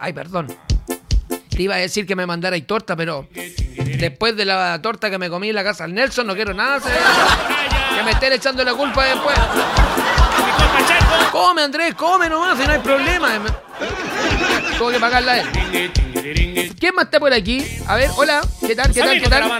Ay, perdón. Te iba a decir que me mandarais torta, pero después de la torta que me comí en la casa del Nelson, no quiero nada. Que me estén echando la culpa después. Come, Andrés, come nomás, si no hay problema. Tengo que pagarla a él. ¿Quién más está por aquí? A ver, hola. ¿Qué tal? ¿Qué tal? ¿Qué tal?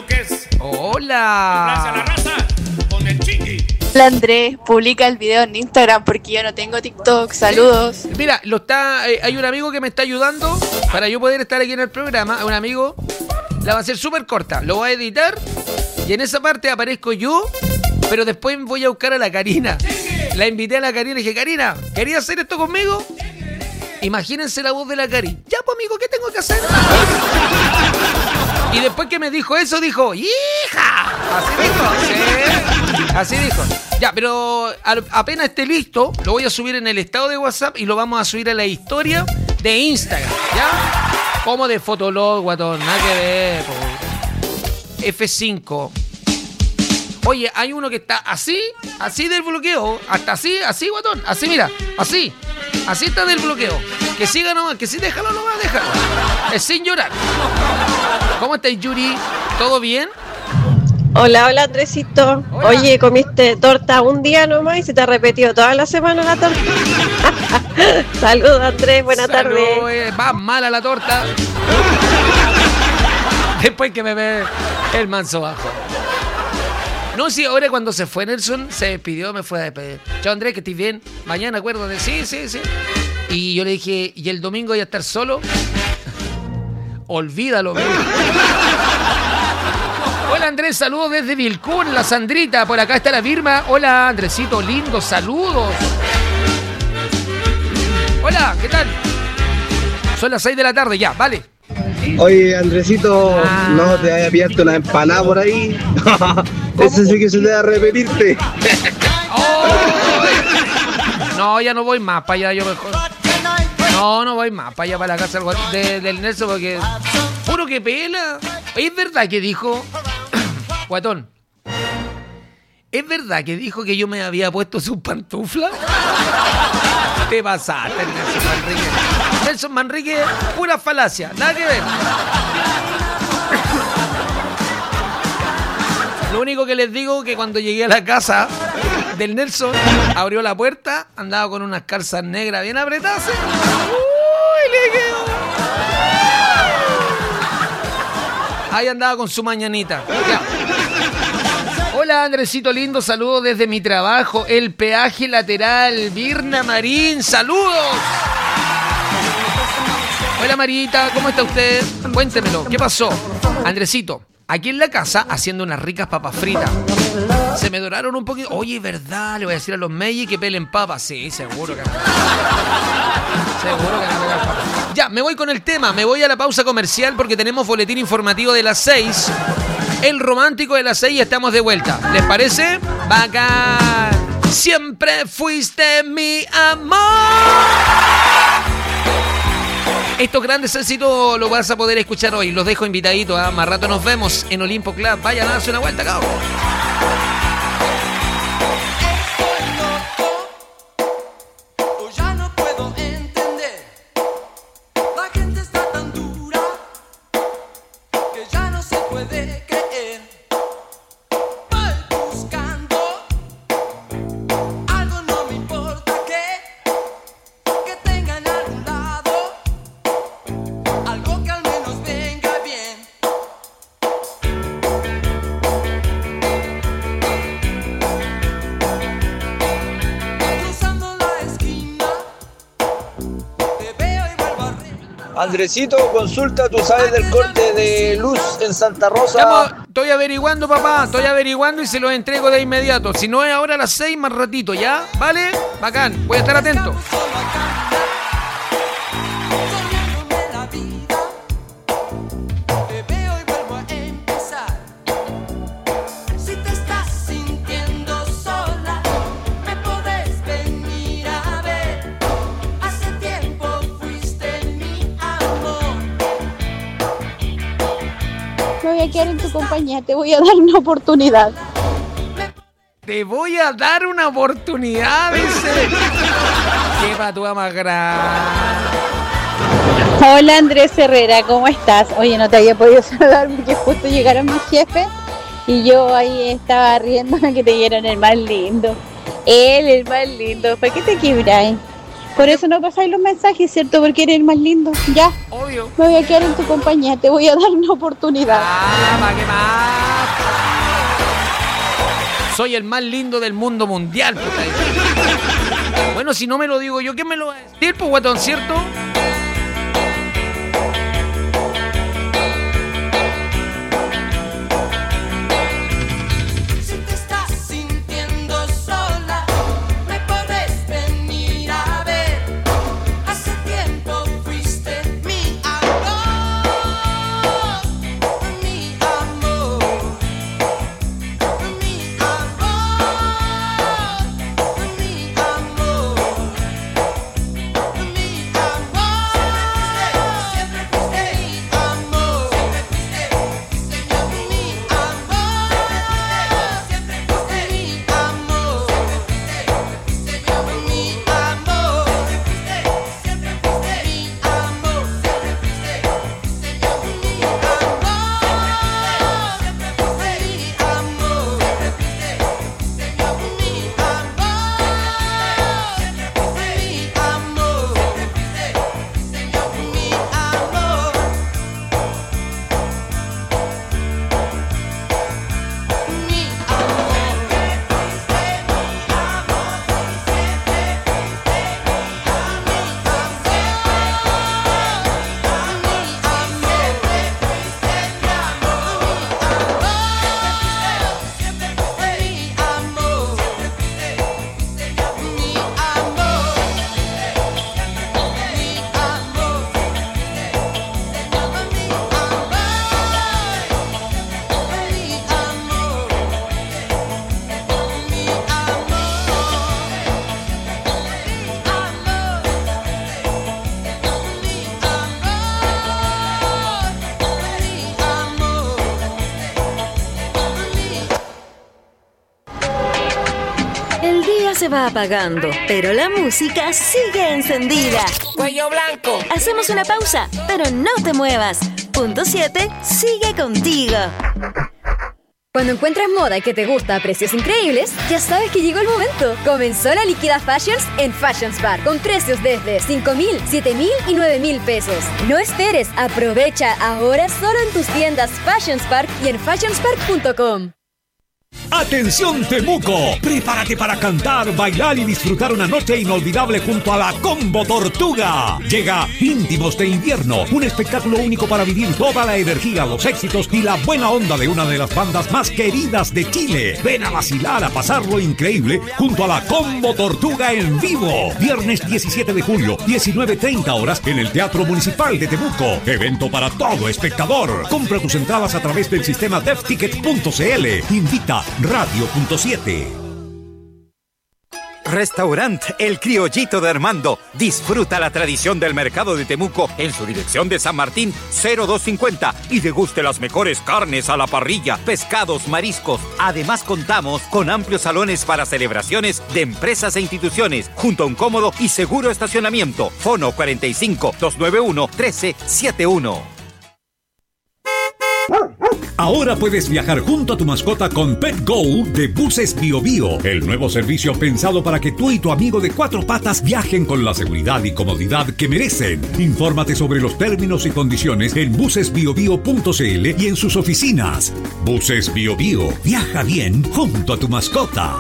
Hola. Hola Andrés, publica el video en Instagram porque yo no tengo TikTok. Saludos. Mira, hay un amigo que me está ayudando para yo poder estar aquí en el programa. Un amigo, la va a hacer súper corta. Lo voy a editar y en esa parte aparezco yo, pero después voy a buscar a la Karina. La invité a la Karina y dije, Karina, ¿querías hacer esto conmigo? Imagínense la voz de la Cari. Ya, pues, amigo, ¿qué tengo que hacer? Y después que me dijo eso, dijo, ¡hija! Así dijo, sí. Así dijo. Ya, pero apenas esté listo, lo voy a subir en el estado de WhatsApp y lo vamos a subir a la historia de Instagram, ¿ya? Como de Fotolog, guatón, nada que ver. F5. Oye, hay uno que está así del bloqueo, hasta así, guatón, así, mira, así está del bloqueo. Que siga nomás, que sí, déjalo nomás, déjalo. Es sin llorar. ¿Cómo estás, Yuri? ¿Todo bien? Hola, Andresito. Hola. Oye, comiste torta un día nomás y se te ha repetido toda la semana la torta. Saludos, Andrés, buena tarde. Va mala la torta. Después que me ve el manso bajo. No, sí, ahora cuando se fue Nelson, se despidió, me fue a despedir. Chao, Andrés, que estés bien. Mañana acuérdate. Sí. Y yo le dije, ¿y el domingo voy a estar solo? Olvídalo, güey. Hola, Andrés, saludos desde Vilcún, la Sandrita. Por acá está la Birma. Hola, Andresito, lindo, saludos. Hola, ¿qué tal? Son las 6 de la tarde, ya, vale. Oye, Andresito, no te vayas a pillarte una empanada por ahí. Ese sí que se te va a repetirte. Oh. No, ya no voy más para allá, yo mejor. No voy más para allá, para la casa del Nelson, porque puro que pela. ¿Es verdad que dijo, guatón? ¿Es verdad que dijo que yo me había puesto sus pantuflas? Te pasaste, Nelson Manrique. Nelson Manrique, pura falacia, nada que ver. Lo único que les digo es que cuando llegué a la casa del Nelson, abrió la puerta, andaba con unas calzas negras bien apretadas. ¡Uy, le quedó! Ahí andaba con su mañanita. Ya. Hola, Andresito lindo, saludos desde mi trabajo, el peaje lateral, Virna Marín, saludos. Hola, Marita, ¿cómo está usted? Cuéntemelo, ¿qué pasó? Andresito, aquí en la casa haciendo unas ricas papas fritas. Se me doraron un poquito. Oye, ¿verdad? Le voy a decir a los Meiji que pelen papas. Sí, seguro que no. Seguro que no pegan papas. Ya, me voy con el tema. Me voy a la pausa comercial porque tenemos boletín informativo de las 6. El romántico de las 6 y estamos de vuelta. ¿Les parece? Bacán. Siempre fuiste mi amor. Estos grandes éxitos los vas a poder escuchar hoy. Los dejo invitaditos. Más rato nos vemos en Olimpo Club. Vayan a darse una vuelta, cabrón. Andresito, consulta, ¿tú sabes del corte de luz en Santa Rosa? Estoy averiguando, papá, estoy averiguando y se los entrego de inmediato. Si no es ahora a las 6, más ratito, ¿ya? ¿Vale? Bacán, voy a estar atento. Voy a quedar en tu compañía, te voy a dar una oportunidad. Te voy a dar una oportunidad, dice. Qué patúa más grande. Hola Andrés Herrera, ¿cómo estás? Oye, no te había podido saludar porque justo llegaron mis jefes y yo ahí estaba riéndome que te dieron el más lindo. Él, el más lindo. ¿Para qué te quebráis? Por eso no pasáis los mensajes, ¿cierto? Porque eres el más lindo. Ya. Obvio. Me voy a quedar en tu compañía, te voy a dar una oportunidad. ¿Para qué más? Soy el más lindo del mundo mundial. Bueno, si no me lo digo yo, ¿quién me lo va a decir, pues, guatón, cierto? Se va apagando, pero la música sigue encendida. Cuello blanco. Hacemos una pausa, pero no te muevas. Punto 7 sigue contigo. Cuando encuentras moda que te gusta a precios increíbles, ya sabes que llegó el momento. Comenzó la Liquida Fashions en Fashions Bar, con precios desde 5,000, 7,000 y 9,000 pesos. No esperes, aprovecha ahora solo en tus tiendas Fashions Park y en fashionspark.com. ¡Atención Temuco! Prepárate para cantar, bailar y disfrutar una noche inolvidable junto a la Combo Tortuga. Llega Íntimos de Invierno, un espectáculo único para vivir toda la energía, los éxitos y la buena onda de una de las bandas más queridas de Chile. Ven a vacilar, a pasarlo increíble junto a la Combo Tortuga en vivo. Viernes 17 de julio, 19:30 horas en el Teatro Municipal de Temuco. Evento para todo espectador. Compra tus entradas a través del sistema devticket.cl. Invita Radio.7. Restaurant El Criollito de Armando. Disfruta la tradición del mercado de Temuco en su dirección de San Martín 0250 y deguste las mejores carnes a la parrilla, pescados, mariscos. Además contamos con amplios salones para celebraciones de empresas e instituciones, junto a un cómodo y seguro estacionamiento. Fono 45 291 1371. Ahora puedes viajar junto a tu mascota con Pet Go de Buses Bio Bio, el nuevo servicio pensado para que tú y tu amigo de 4 patas viajen con la seguridad y comodidad que merecen. Infórmate sobre los términos y condiciones en bucesbiobio.cl y en sus oficinas. Buses Bio Bio, viaja bien junto a tu mascota.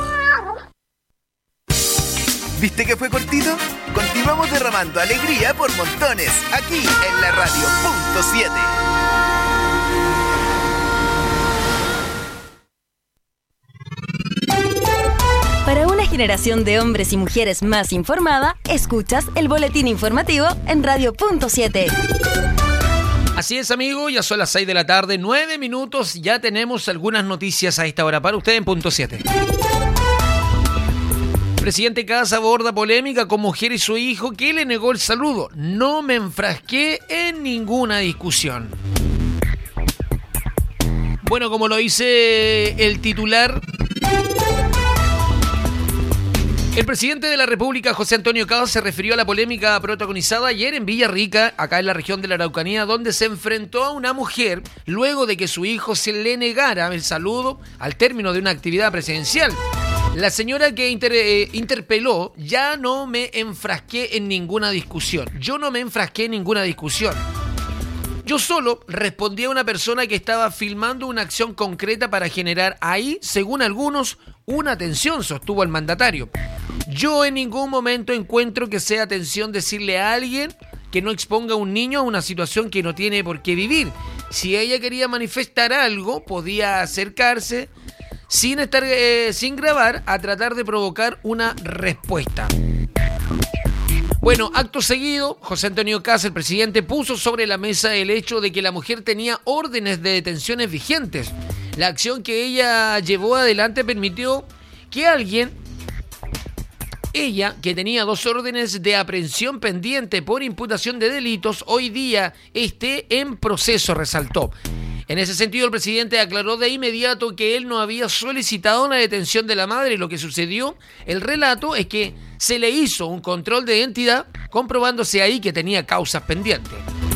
¿Viste que fue cortito? Continuamos derramando alegría por montones, aquí en la radio Punto 7. Para una generación de hombres y mujeres más informada, escuchas el boletín informativo en Radio Punto 7. Así es, amigo, ya son las 6 de la tarde, 9 minutos, ya tenemos algunas noticias a esta hora para usted en Punto 7. Presidente Kast aborda polémica con mujer y su hijo que le negó el saludo. No me enfrasqué en ninguna discusión. Bueno, como lo dice el titular, El presidente de la República, José Antonio Caz, se refirió a la polémica protagonizada ayer en Villarrica, acá en la región de la Araucanía, donde se enfrentó a una mujer luego de que su hijo se le negara el saludo al término de una actividad presidencial. La señora que interpeló: ya no me enfrasqué en ninguna discusión. Yo no me enfrasqué en ninguna discusión. Yo solo respondí a una persona que estaba filmando una acción concreta para generar ahí, según algunos, una tensión, sostuvo el mandatario. Yo en ningún momento encuentro que sea tensión decirle a alguien que no exponga a un niño a una situación que no tiene por qué vivir. Si ella quería manifestar algo, podía acercarse sin grabar, a tratar de provocar una respuesta. Bueno, acto seguido, José Antonio Caz, el presidente, puso sobre la mesa el hecho de que la mujer tenía órdenes de detenciones vigentes. La acción que ella llevó adelante permitió que ella, que tenía 2 órdenes de aprehensión pendiente por imputación de delitos, hoy día esté en proceso, resaltó. En ese sentido, el presidente aclaró de inmediato que él no había solicitado la detención de la madre. Lo que sucedió, el relato, es que se le hizo un control de identidad, comprobándose ahí que tenía causas pendientes.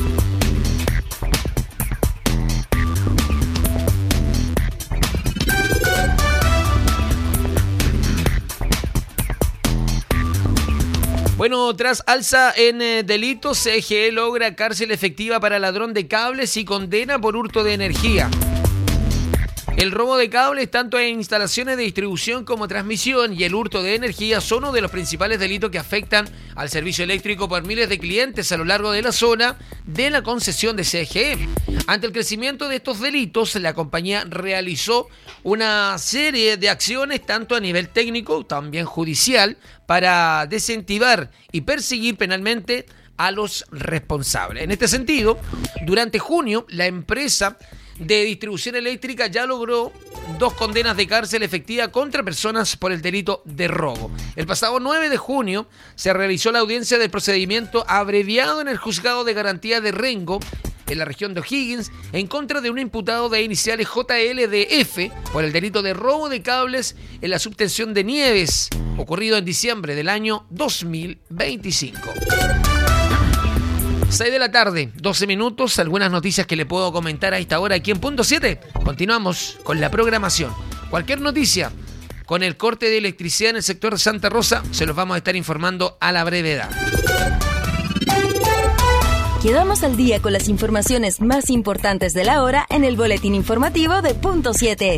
Bueno, tras alza en delitos, CGE logra cárcel efectiva para ladrón de cables y condena por hurto de energía. El robo de cables, tanto en instalaciones de distribución como transmisión, y el hurto de energía son uno de los principales delitos que afectan al servicio eléctrico por miles de clientes a lo largo de la zona de la concesión de CGE. Ante el crecimiento de estos delitos, la compañía realizó una serie de acciones, tanto a nivel técnico, también judicial, para desincentivar y perseguir penalmente a los responsables. En este sentido, durante junio, la empresa de distribución eléctrica ya logró 2 condenas de cárcel efectiva contra personas por el delito de robo. El pasado 9 de junio se realizó la audiencia del procedimiento abreviado en el Juzgado de Garantía de Rengo, en la región de O'Higgins, en contra de un imputado de iniciales JLDF por el delito de robo de cables en la subtensión de Nieves, ocurrido en diciembre del año 2025. 6 de la tarde, 12 minutos, algunas noticias que le puedo comentar a esta hora aquí en Punto 7. Continuamos con la programación. Cualquier noticia con el corte de electricidad en el sector de Santa Rosa, se los vamos a estar informando a la brevedad. Quedamos al día con las informaciones más importantes de la hora en el boletín informativo de Punto 7.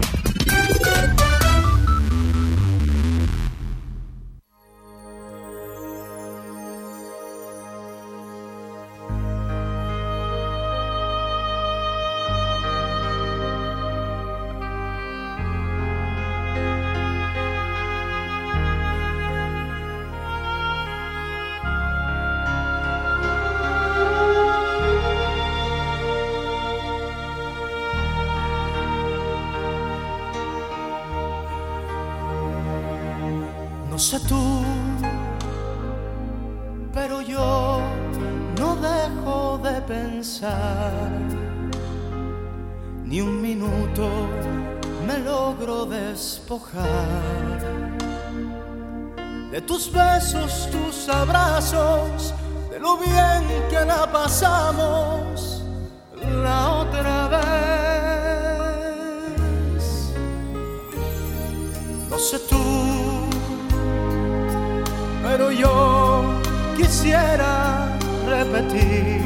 No sé tú, pero yo no dejo de pensar. Ni un minuto me logro despojar de tus besos, tus abrazos, de lo bien que la pasamos la otra vez. No sé tú, pero yo quisiera repetir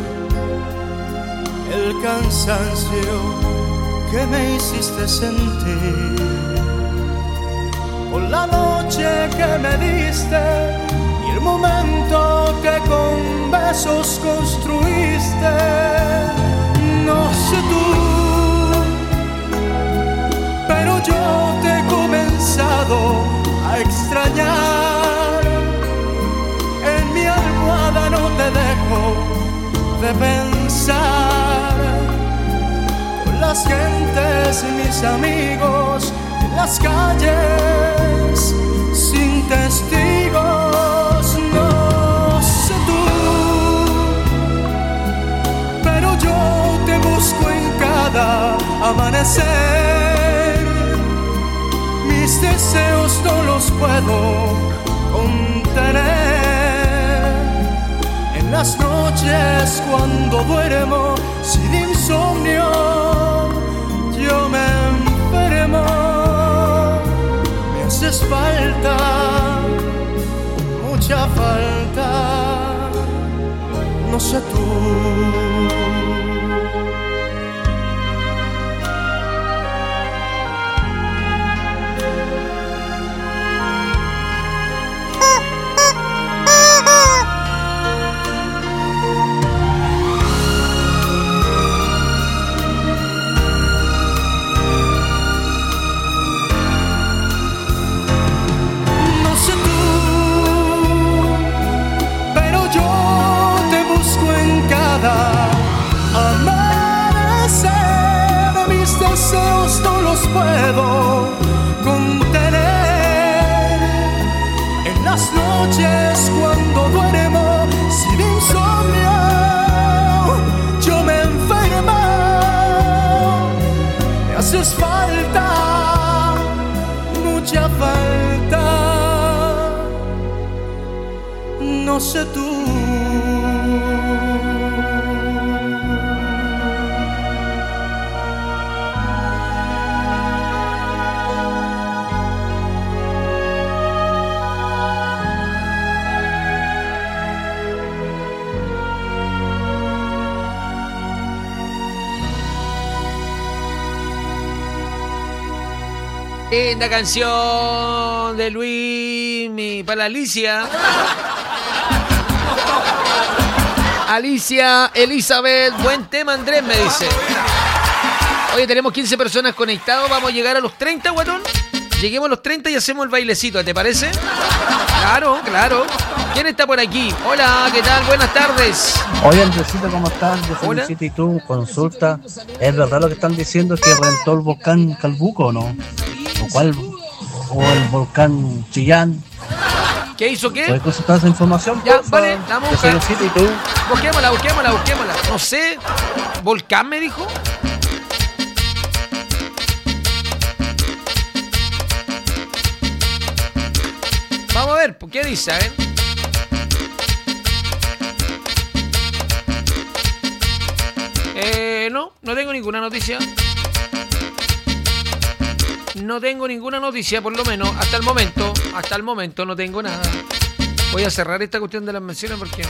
el cansancio que me hiciste sentir por la noche que me diste y el momento que con besos construiste. No sé tú, pero yo te he comenzado a extrañar. En mi almohada no te dejo de pensar. Con las gentes, mis amigos, en las calles, sin testigos. No sé tú, pero yo te busco en cada amanecer. Mis deseos no los puedo contener. En las noches cuando duermo sin insomnio, yo me enfermo. Me haces falta, mucha falta, no sé tú. Amanecer, mis deseos no los puedo contener. En las noches cuando duermo sin insomnio, yo me enfermo. Me haces falta, mucha falta, no sé tú. Linda canción de Luis para Alicia. Alicia Elizabeth, buen tema Andrés, me dice. Oye, tenemos 15 personas conectados, vamos a llegar a los 30, guatón. Lleguemos a los 30 y hacemos el bailecito, ¿te parece? Claro, claro. ¿Quién está por aquí? Hola, ¿qué tal? Buenas tardes. Oye, Andresito, ¿cómo estás? Yo soy Luisito y tú, consulta. ¿Es verdad lo que están diciendo que reventó el volcán Calbuco o no? ¿O el volcán Chillán? ¿Qué hizo qué? ¿Puedes consultar esa información? Ya, vale, vamos a buscar. Luisito y tú. Busquémosla. No sé. ¿Volcán me dijo? Vamos a ver, ¿qué dice? A ver. No tengo ninguna noticia. No tengo ninguna noticia, por lo menos, hasta el momento no tengo nada. Voy a cerrar esta cuestión de las menciones porque...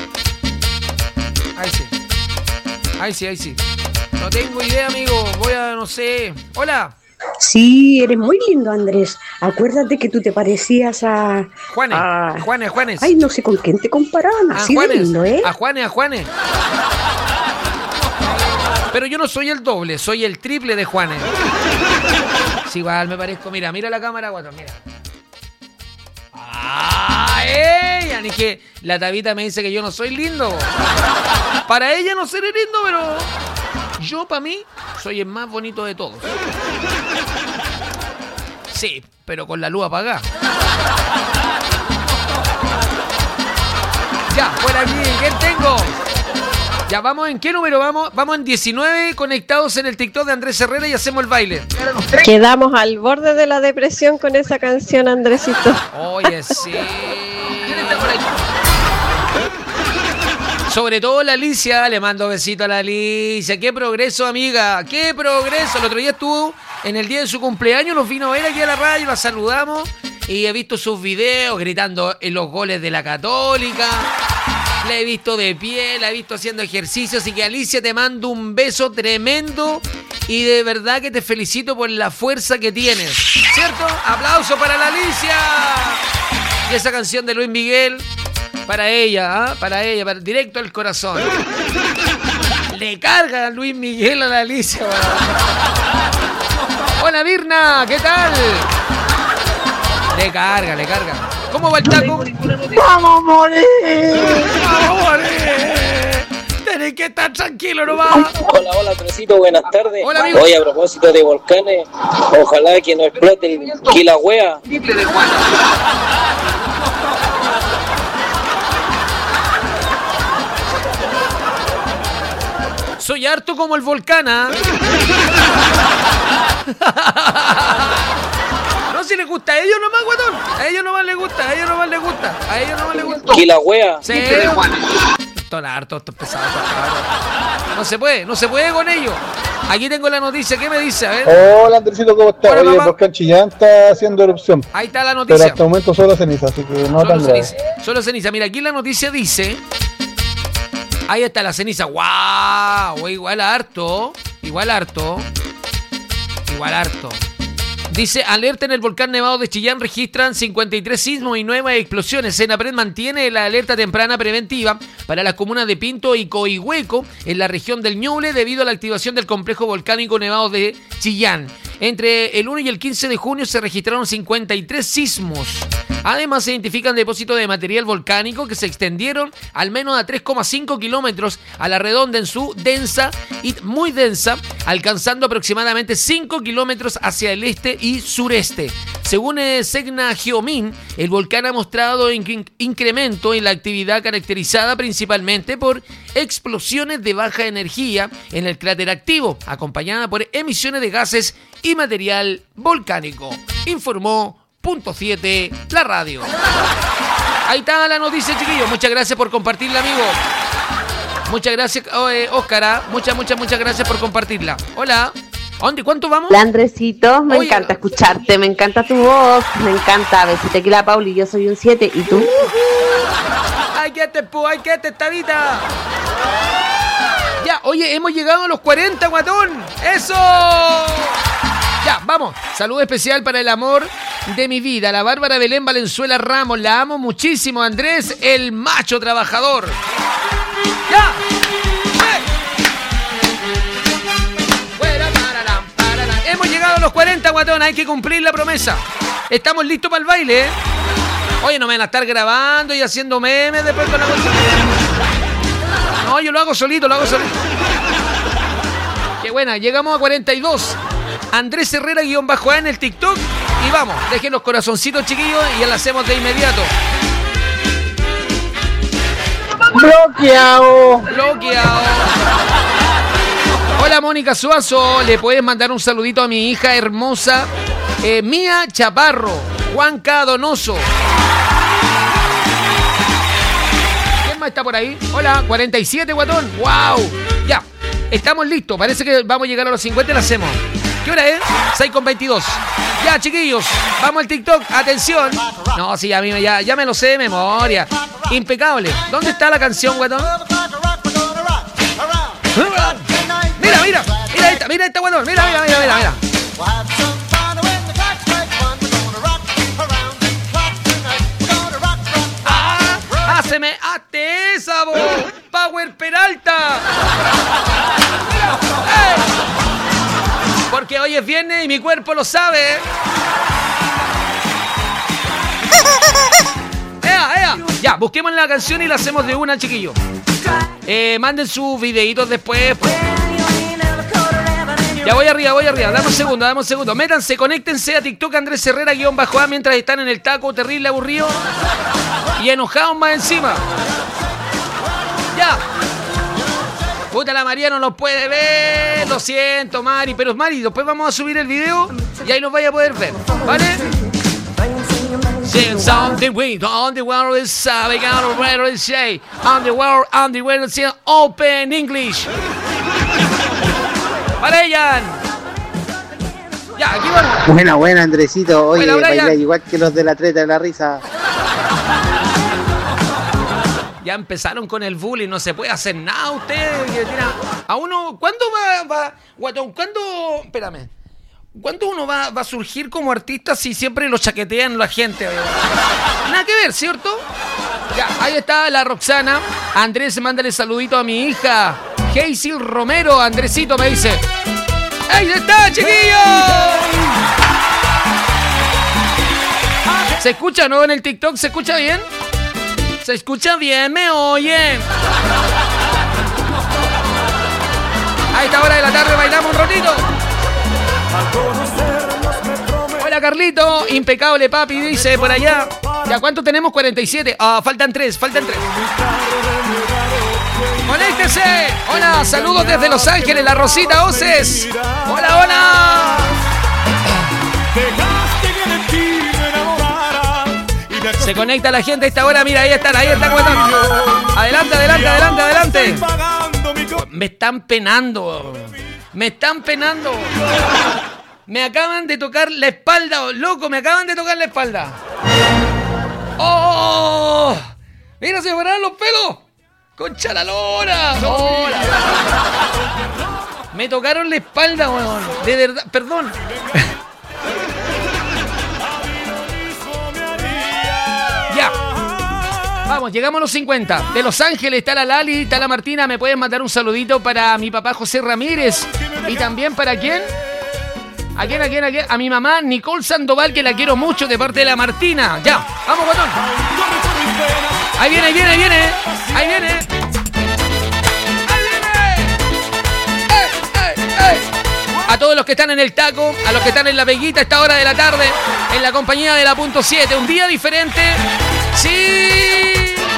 Ahí sí. No tengo idea, amigo. No sé. Hola. Sí, eres muy lindo, Andrés. Acuérdate que tú te parecías a... Juanes. Ay, no sé con quién te comparaban. Así de lindo, ¿eh? A Juanes. Pero yo no soy el doble, soy el triple de Juanes. Sí, igual me parezco. Mira la cámara, guatón, mira. Ni que la Tabita me dice que yo no soy lindo. Para ella no seré lindo, pero yo, para mí, soy el más bonito de todos. Sí, pero con la luz apagada. Ya, por aquí, ¿quién tengo? Ya, ¿vamos en qué número vamos? Vamos en 19 conectados en el TikTok de Andrés Herrera y hacemos el baile. Quedamos al borde de la depresión con esa canción, Andresito. Oye, sí. ¿Quién está por ahí? Sobre todo la Alicia, le mando besito a la Alicia. ¡Qué progreso, amiga! ¡Qué progreso! El otro día estuvo en el día de su cumpleaños, nos vino a ver aquí a la radio, la saludamos y he visto sus videos gritando en los goles de la Católica. La he visto de pie, la he visto haciendo ejercicio, así que Alicia, te mando un beso tremendo y de verdad que te felicito por la fuerza que tienes, ¿cierto? ¡Aplauso para la Alicia! Y esa canción de Luis Miguel, para ella, directo al corazón. Le carga a Luis Miguel a la Alicia. Hola, Virna, ¿qué tal? Le carga. ¿Cómo va el taco? ¡Vamos a morir! Tenés que estar tranquilo nomás. Hola, Tresito, buenas tardes. Hola, amigo. Hoy a propósito de volcanes, ojalá que no explote el Kilauea. Soy harto como el volcán, ¿ah? No si les gusta a ellos nomás, guatón. A ellos nomás les gusta. Kilauea. Sí. Todo harto, esto es pesado. No se puede con ellos. Aquí tengo la noticia, ¿qué me dice? A ver. Hola, Andresito, ¿cómo estás? Oye, el volcán Chillán está haciendo erupción. Ahí está la noticia. Pero hasta el momento solo ceniza, así que no tan grave. Solo ceniza. Mira, aquí la noticia dice... Ahí está la ceniza. ¡Wow! Igual harto. Dice, alerta en el volcán Nevado de Chillán, registran 53 sismos y 9 explosiones. Senapred mantiene la alerta temprana preventiva para las comunas de Pinto y Coihueco en la región del Ñuble debido a la activación del complejo volcánico Nevado de Chillán. Entre el 1 y el 15 de junio se registraron 53 sismos. Además, se identifican depósitos de material volcánico que se extendieron al menos a 3,5 kilómetros a la redonda en su densa y muy densa, alcanzando aproximadamente 5 kilómetros hacia el este y sureste. Según Segna Geomin, el volcán ha mostrado incremento en la actividad caracterizada principalmente por explosiones de baja energía en el cráter activo, acompañada por emisiones de gases y material volcánico, informó Punto 7, la radio. Ahí está la noticia, chiquillos. Muchas gracias por compartirla, amigo. Muchas gracias, Óscar. Muchas gracias por compartirla. Hola. ¿Dónde? ¿Cuánto vamos? Hola, Andresito. Me encanta escucharte. Me encanta tu voz. Me encanta. Besito aquí la Pauli. Yo soy un 7. ¿Y tú? ¡Ay, qué te estabita! Ya, oye, hemos llegado a los 40, guatón. ¡Eso! Ya, vamos. Saludo especial para el amor de mi vida, la Bárbara Belén Valenzuela Ramos. La amo muchísimo, Andrés, el macho trabajador. ¡Ya! Hemos llegado a los 40, guatón. Hay que cumplir la promesa. Estamos listos para el baile, ¿eh? Oye, no me van a estar grabando y haciendo memes después con la cosa. No, yo lo hago solito. Qué buena, llegamos a 42. Andrés Herrera _A en el TikTok. Y vamos, dejen los corazoncitos, chiquillos, y ya lo hacemos de inmediato. Bloqueado. Hola, Mónica Suazo. ¿Le puedes mandar un saludito a mi hija hermosa? Mía Chaparro. Juanca Donoso. ¿Quién más está por ahí? Hola, 47, guatón. ¡Wow! Ya, estamos listos. Parece que vamos a llegar a los 50 y lo hacemos. ¿Qué hora es? 6:22. Ya, chiquillos, vamos al TikTok. Atención. No, sí, a mí ya me lo sé de memoria. Impecable. ¿Dónde está la canción, guatón? Mira esta, guatón. Mira. Haceme hazte esa, voz. Power Peralta. Porque hoy es viernes y mi cuerpo lo sabe. ¡Ea! Ya, busquemos la canción y la hacemos de una, chiquillos. Manden sus videitos después. Ya voy arriba. Dame un segundo. Métanse, conéctense a TikTok Andrés Herrera _A mientras están en el taco terrible aburrido y enojados más encima. Ya. Puta, la María no nos puede ver. Lo siento, Mari. Pero Mari, después vamos a subir el video y ahí nos vaya a poder ver. ¿Vale? Something we on the world is saving out of where is say on the world is open English. Para ella. Ya, aquí vamos. Buena, Andresito. Oye, baila igual que los de la treta de la risa. Ya empezaron con el bullying, no se puede hacer nada ustedes. A uno, ¿cuándo va guatón? Espérame. ¿Cuándo uno va a surgir como artista si siempre lo chaquetean la gente? Nada que ver, ¿cierto? Ya, ahí está la Roxana. Andrés, mándale saludito a mi hija Hazel Romero. Andresito me dice. ¡Ahí está, chiquillos! ¿Se escucha, no? En el TikTok, ¿se escucha bien? ¿Se escucha bien? ¿Me oyen? A esta hora de la tarde bailamos un ratito. Hola, Carlito. Impecable, papi, dice por allá. ¿Ya cuánto tenemos? 47. Faltan 3. ¡Conéctese! Hola, saludos desde Los Ángeles, la Rosita Oces. Hola. Se conecta la gente a esta hora, mira, ahí están, guatón. Adelante. Me están penando. Me acaban de tocar la espalda, loco, me acaban de tocar la espalda. ¡Oh! Mira, se me pararon los pelos. ¡Concha la lora! Me tocaron la espalda, weón. De verdad, perdón. Ya. Vamos, llegamos a los 50. De Los Ángeles está la Lali, está la Martina. ¿Me pueden mandar un saludito para mi papá José Ramírez? Y también para ¿quién? ¿A quién? A mi mamá Nicole Sandoval, que la quiero mucho, de parte de la Martina. Ya, vamos, botón. Ahí viene. A todos los que están en el taco, a los que están en la Veguita a esta hora de la tarde, en la compañía de la Punto 7. Un día diferente. ¡Sí!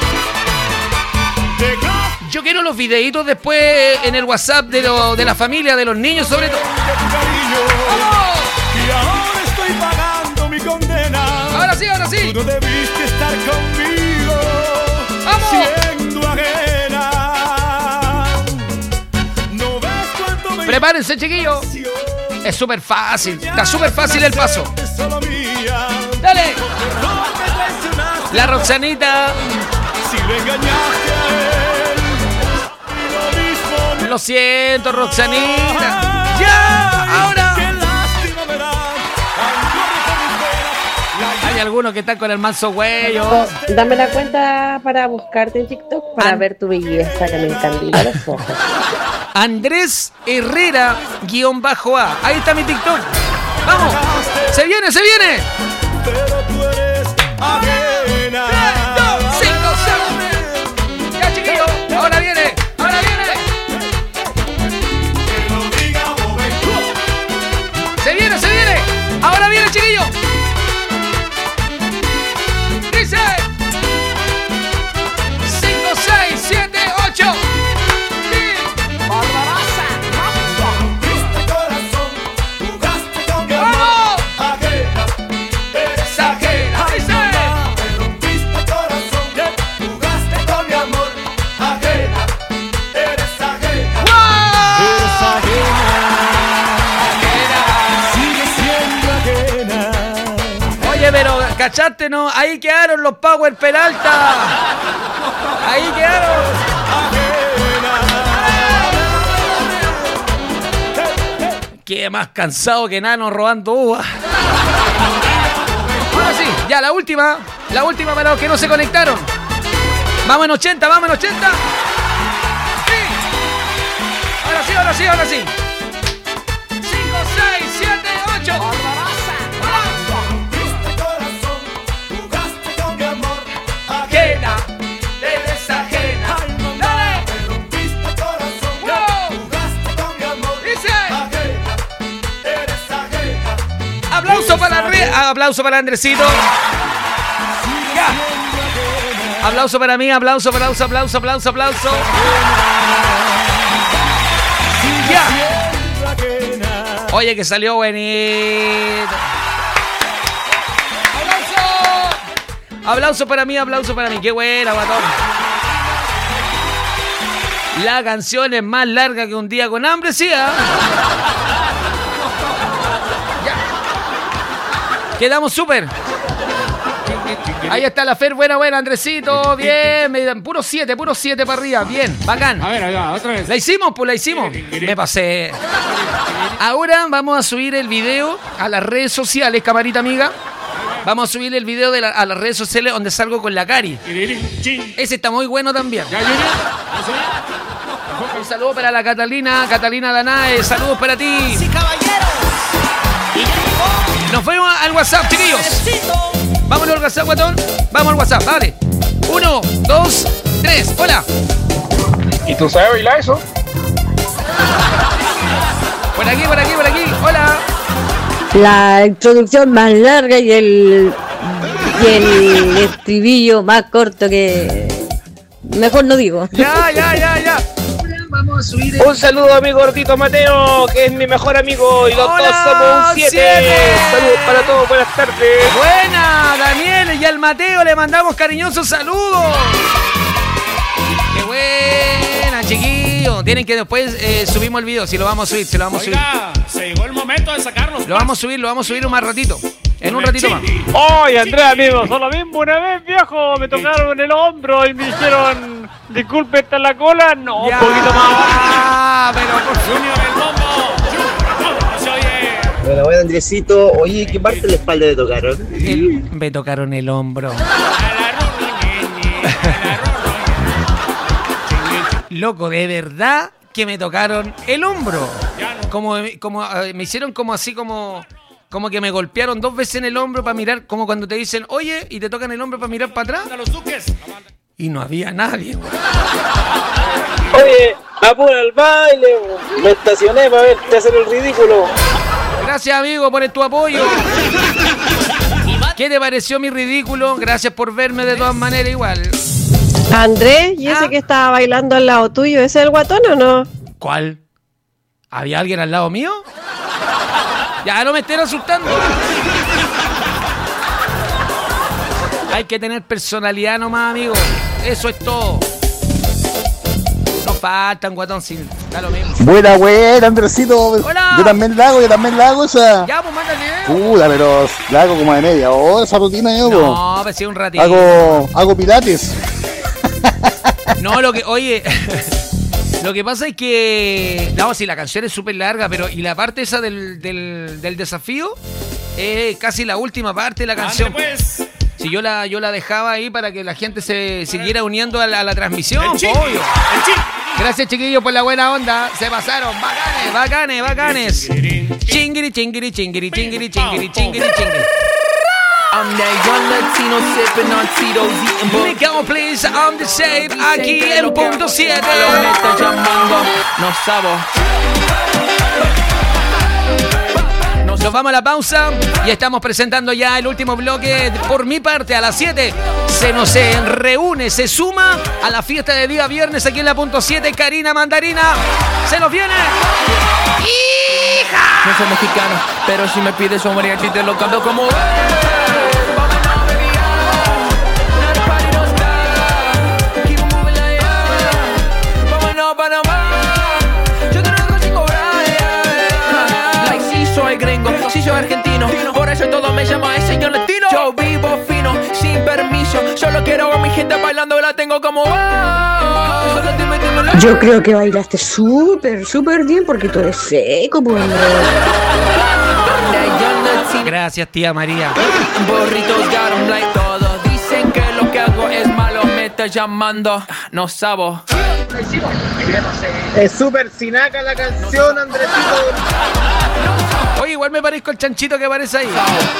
Yo quiero los videitos después en el WhatsApp de la familia, de los niños sobre todo. ¡Vamos! Y ahora estoy pagando mi condena. Ahora sí. Tú no debiste estar conmigo. ¡Vamos! Siendo ajena. No ves cuánto me... Prepárense, chiquillos. Es súper fácil. Está súper fácil el paso. Dale. La Roxanita. Si le engañaste a él. Lo siento, Roxanita. ¡Ya! ¡Ahora! Hay algunos que están con el manso huello. Dame la cuenta para buscarte en TikTok para ver tu belleza que me encandila los ojos. Andrés Herrera _A. Ahí está mi TikTok. ¡Vamos! ¡Se viene! Pero tú eres ajena. 3, 2, 5, 6. Ya, chiquillos. Ahora viene. Se viene. Ahora viene, chiquillo. Dice 5, 6, 7, 8. Barbarosa. Rompiste corazón, jugaste con mi amor. Ajena, eres ajena. Me rompiste corazón, jugaste con mi amor. Ajena, eres ajena. Eres ajena. Oye, pero ¿cachaste, no? Ahí quedaron los Power Peralta. Ahí quedaron. Qué más cansado que nano robando uvas. Ahora sí, ya la última para los que no se conectaron. Vamos en 80. Sí. Ahora sí. 5, 6, 7, 8. Ajena, eres ajena. Dale. Me rompiste corazón, jugaste con mi amor. Dice. Ajena, eres ajena. Aplauso para Andresito. Ya. Aplauso para mí, aplauso. Ya. Oye, que salió buenito. Aplauso para mí. Qué buena, guatón. La canción es más larga que un día con hambre, sí, ¿eh? Ya. Quedamos súper. Ahí está la Fer, buena, Andresito, bien, puro 7 para arriba, bien, bacán. A ver, allá, otra vez. La hicimos. Me pasé. Ahora vamos a subir el video a las redes sociales, camarita amiga. Vamos a subir el video a las redes sociales donde salgo con la Cari. Ese está muy bueno también. Un saludo para la Catalina Danae, saludos para ti. Nos vemos al WhatsApp, chiquillos. Vámonos al WhatsApp, guatón. Vamos al WhatsApp, dale. 1, 2, 3, hola. ¿Y tú sabes bailar eso? Por aquí, hola. La introducción más larga y el estribillo más corto que... Mejor no digo. Ya. Un saludo a mi gordito Mateo, que es mi mejor amigo, y los dos somos un 7. Saludos para todos, buenas tardes. Buena, Daniel, y al Mateo le mandamos cariñosos saludos. Qué buena, chiquillos. Tienen que después subimos el video, si lo vamos a subir, Oiga, se llegó el momento de sacarlos. Lo vamos a subir un más ratito. En un ratito más. Oye, Andrés, amigo, solo mismo una vez, viejo, me tocaron el hombro y me dijeron, disculpe, ¿está en la cola? No, ya, un poquito más. Pero por Junior el bombo. No se oye. Bueno, Andresito, oye, ¿qué parte de la espalda te tocaron? Me tocaron el hombro. Loco, de verdad que me tocaron el hombro. Como me hicieron como así como que me golpearon 2 veces en el hombro para mirar, como cuando te dicen, oye, y te tocan el hombro para mirar para atrás. Y no había nadie. Oye, apura el baile, me estacioné para verte hacer el ridículo. Gracias, amigo, por tu apoyo. ¿Qué te pareció mi ridículo? Gracias por verme de todas maneras igual. Andrés, ¿y ese que estaba bailando al lado tuyo, ese es el guatón o no? ¿Cuál? ¿Había alguien al lado mío? Ya no me estén asustando. Hay que tener personalidad nomás, amigo. Eso es todo. No faltan, guatón, sin da lo mismo. Buena, Andresito. Hola. Yo también la hago esa. Ya, pues manda el video. Puta, pero la hago como de media hora esa rutina yo. No, pues sí, un ratito. Hago pilates. No, lo que pasa es que... No, sí, la canción es súper larga, pero... Y la parte esa del desafío es casi la última parte de la canción. Pues. Si yo la dejaba ahí para que la gente se siguiera uniendo a la transmisión, obvio. Gracias, chiquillos, por la buena onda. Se pasaron. Bacanes. Chingiri. I'm that young Latino sipping on Tito's eating book. Me go, please, I'm the same. Aquí en punto 7. Me está llamando, no sabo. Nos vamos a la pausa y estamos presentando ya el último bloque. Por mi parte, a las 7 se reúne, se suma a la fiesta de día viernes aquí en la punto 7. Karina Mandarina, se nos viene. ¡Hija! No soy mexicano, pero si me pides un mariachi te lo cambio como... Si soy argentino, por eso todo me llama el señor latino. Yo vivo fino, sin permiso. Solo quiero a mi gente bailando y la tengo como... Yo creo que bailaste súper bien porque tú eres seco, pues. Gracias, tía María. Borritos garon like todos dicen que lo que hago es malo. Me está llamando, no sabo. Es súper sinaca la canción, Andresito. Oye, igual me parezco el chanchito que aparece ahí.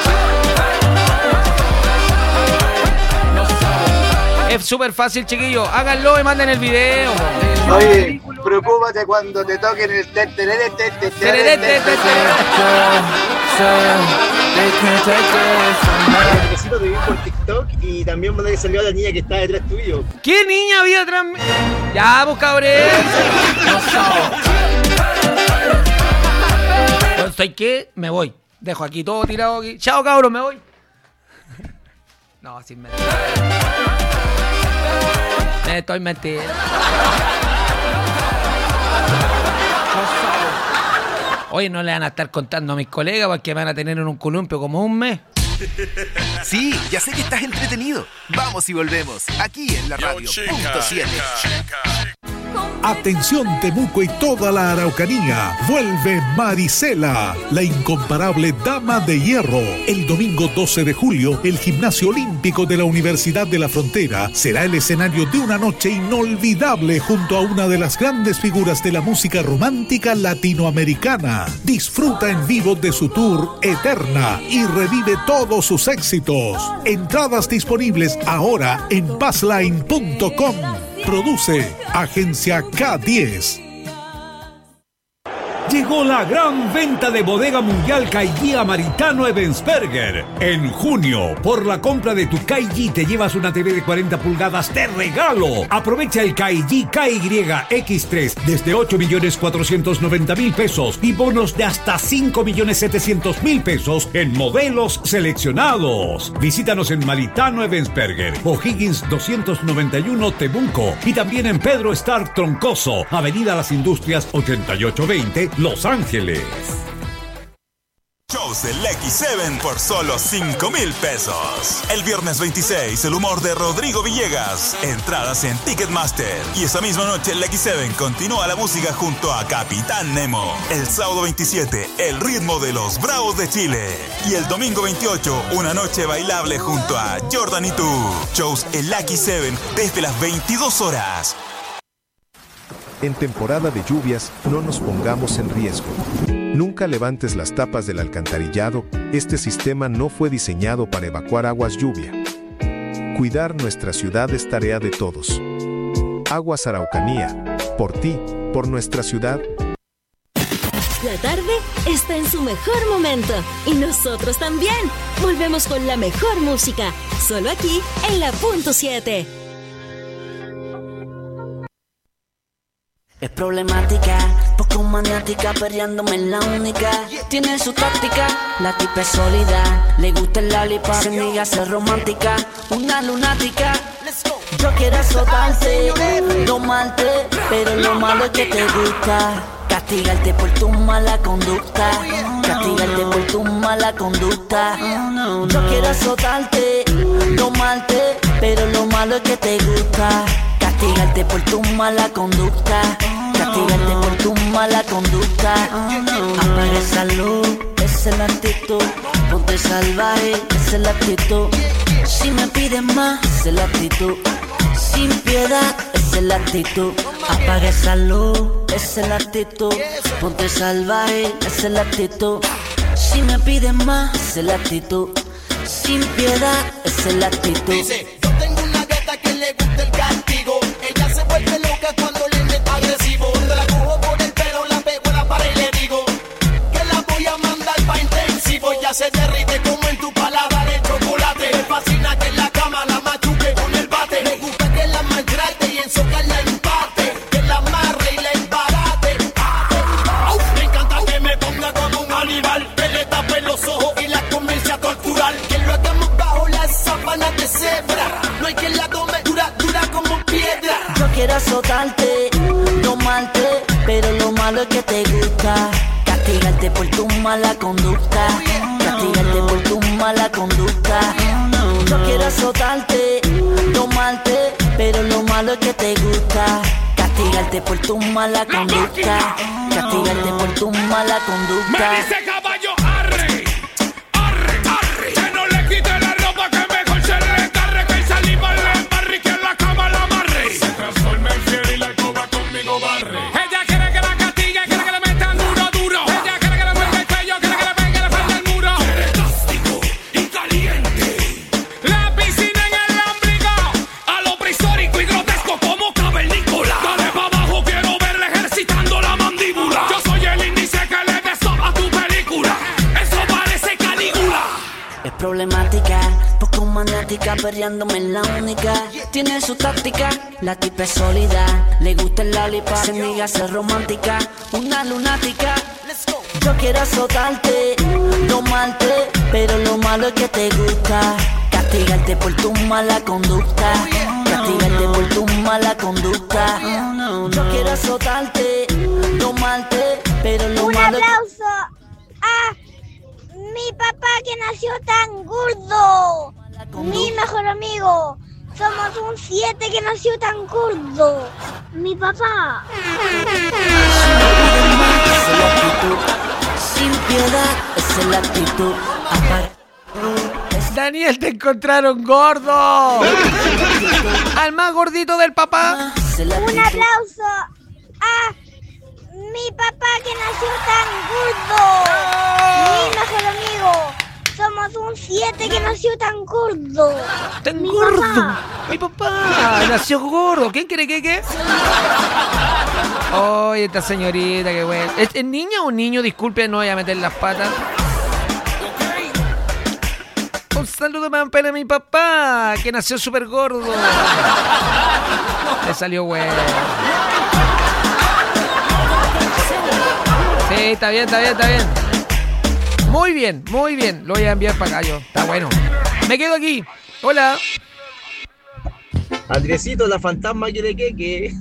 Es súper fácil, chiquillos. Háganlo y manden el video. Oye, preocúpate cuando te toquen el Necesito te vi por TikTok y también me salió a la niña que está detrás tuyo. ¿Qué niña había detrás mío? Ya, pues, cabrón. ¿Soy qué? Me voy. Dejo aquí todo tirado aquí. Chao, cabrón, me voy. No, sin mentir. Estoy metido. Oye, no le van a estar contando a mis colegas porque van a tener en un columpio como un mes. Sí, ya sé que estás entretenido. Vamos y volvemos. Aquí en la radio. Punto 7. Atención Temuco y toda la Araucanía, vuelve Marisela, la incomparable Dama de Hierro. El domingo 12 de julio, el Gimnasio Olímpico de la Universidad de la Frontera será el escenario de una noche inolvidable junto a una de las grandes figuras de la música romántica latinoamericana. Disfruta en vivo de su tour Eterna y revive todos sus éxitos. Entradas disponibles ahora en passline.com. Produce Agencia K10. Llegó la gran venta de Bodega Mundial Caillí a Maritano Ebensberger. En junio, por la compra de tu Caillí te llevas una TV de 40 pulgadas de regalo. Aprovecha el Caillí KYX3 desde 8.490.000 pesos y bonos de hasta 5.700.000 pesos en modelos seleccionados. Visítanos en Maritano Ebensberger, O'Higgins 291 Temuco y también en Pedro Star Troncoso, Avenida Las Industrias 8820, Los Ángeles. Shows del X7 por solo 5,000 pesos. El viernes 26, el humor de Rodrigo Villegas. Entradas en Ticketmaster. Y esa misma noche el X7 continúa la música junto a Capitán Nemo. El sábado 27, el ritmo de los Bravos de Chile. Y el domingo 28, una noche bailable junto a Jordan y tú. Shows el X7 desde las 22 horas. En temporada de lluvias, no nos pongamos en riesgo. Nunca levantes las tapas del alcantarillado, este sistema no fue diseñado para evacuar aguas lluvia. Cuidar nuestra ciudad es tarea de todos. Aguas Araucanía, por ti, por nuestra ciudad. La tarde está en su mejor momento y nosotros también. Volvemos con la mejor música, solo aquí en la Punto 7. Es problemática, poco maniática, perreándome en la única. Tiene su táctica, la tipa es sólida. Le gusta el lollipop, se niega a ser romántica. Una lunática, yo quiero azotarte, domarte, pero lo malo es que te gusta. Castigarte por tu mala conducta, castigarte por tu mala conducta. Yo quiero azotarte, domarte, pero lo malo es que te gusta. Castigarte por tu mala conducta, castigarte por tu mala conducta. Apaga esa luz, esa es la actitud. Ponte salvaje, esa es la actitud. Si me pides más, esa es la actitud. Sin piedad, esa es la actitud. Apaga esa luz, esa es la actitud. Ponte salvaje, esa es la actitud. Si me pides más, esa es la actitud. Sin piedad, esa es la actitud. Dice, yo tengo una gata que le gusta el castigo. Ella se vuelve loca cuando le meto agresivo. Cuando la cojo por el pelo, la pego en la pared y le digo que la voy a mandar pa' intensivo. Ya se derrite como en tu paladar el chocolate. Me fascina que en la cama la machuque con el bate. Me gusta que la maltrate y en socar la empate. Que la amarre y la embarate. Me encanta que me ponga como un animal. Que le tape los ojos y la comience a torturar. Que lo hagamos bajo las sábanas de cebra. No hay quien la tome dura, dura como piedra. Yo quiero azotarte, domarte, pero lo malo es que te gusta. Castigarte por tu mala conducta, castigarte por tu mala conducta. Yo quiero azotarte, domarte, pero lo malo es que te gusta. Castigarte por tu mala conducta, castigarte por tu mala conducta. Me dice caballo, arre, arre, arre. Que no le quite la ropa, que mejor se le carre. Que salimos le embarre y que en la cama la amarre. Se transforma en fiel y la escoba conmigo barre. Ella quiere que la castigue, quiere que le metan duro, duro. Ella quiere que le muerda el cuello, quiere que le pegue la falda al muro. Quiere cástigo y caliente. La piscina en el ombligo, a lo prehistórico y grotesco como cavernícola. Dale pa' abajo, quiero verle ejercitando la mandíbula. Yo soy el índice que le dé stop a tu película. Eso parece Calígula. Es problemática, poco maniática, perreándome en la única. Tiene su táctica, la tipa es sólida. Le gusta el lollipop, se niega a ser romántica. Una lunática, yo quiero azotarte, domarte, pero lo malo es que te gusta. Castigarte por tu mala conducta, castigarte por tu mala conducta. Yo quiero azotarte, domarte, pero lo Un malo es que... aplauso a mi papá que nació tan gordo. Mi mejor amigo. Somos un 7 que nació tan gordo. Mi papá. Sin piedad, esa es la actitud. Daniel, te encontraron gordo. Al más gordito del papá. Un aplauso a mi papá que nació tan gordo. Mi mejor amigo. Somos un 7 que nació tan gordo. Tan gordo. Mi papá nació gordo. ¿Quién quiere qué? Oye, esta señorita, qué bueno. ¿Es niña o niño? Disculpe, no voy a meter las patas. Un saludo para mi papá, que nació súper gordo. Le salió bueno. Sí, está bien. Muy bien. Lo voy a enviar para acá yo. Está bueno. Me quedo aquí. Hola. Andresito, la fantasma quiere que.